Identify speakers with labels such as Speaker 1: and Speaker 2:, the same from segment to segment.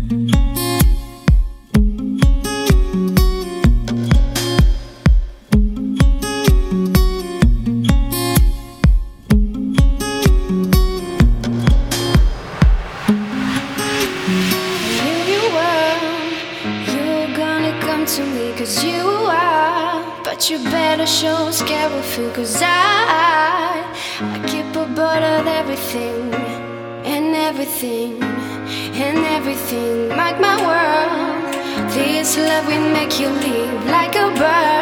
Speaker 1: To me, 'cause you are, but you better show scare of you, 'cause I keep a board of everything and everything and everything. Like my world, this love will make you live like a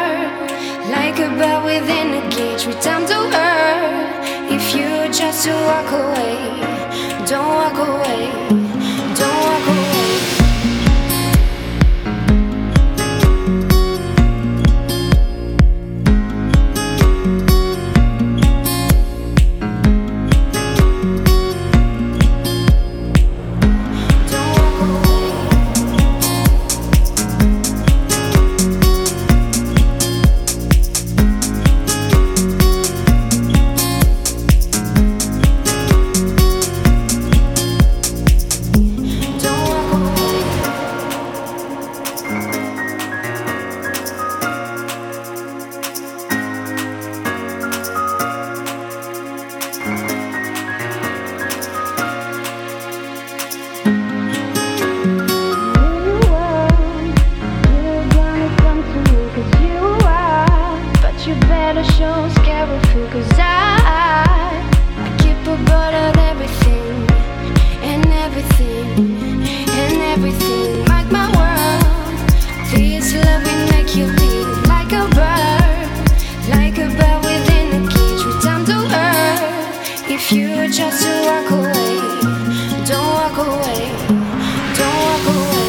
Speaker 1: bird within a cage. Return to earth if you just to walk away. Don't walk away, don't walk away. You better show scare of you, 'cause I keep a board of everything and everything and everything. Like my world, this love will make you live like a bird within a cage. Return to earth if you just to walk away. Don't walk away, don't walk away.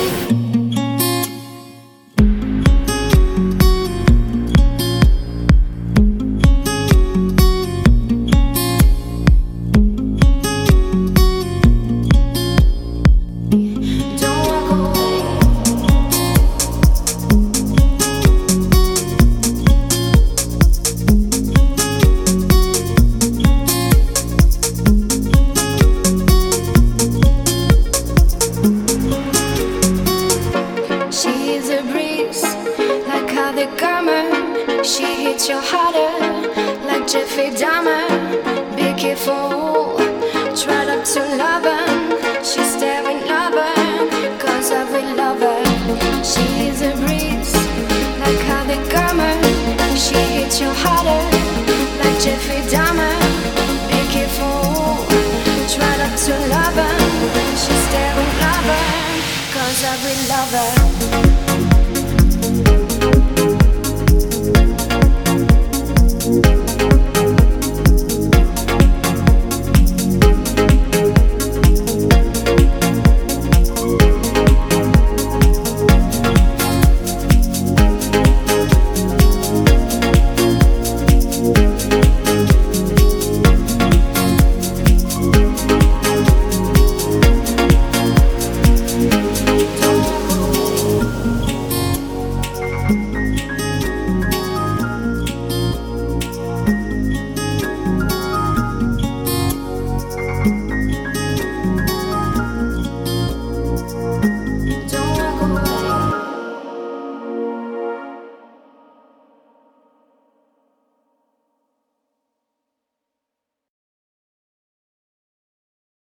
Speaker 1: She's a breeze, like how they come. She hits you harder, like Jeffrey Dahmer. Be careful, try not to love her. She's staring lover, 'cause I will love her. She's a breeze, like how they come. She hits you harder, like Jeffrey Dahmer. Be careful, try not to love her. She's staring lover, 'cause I will love her.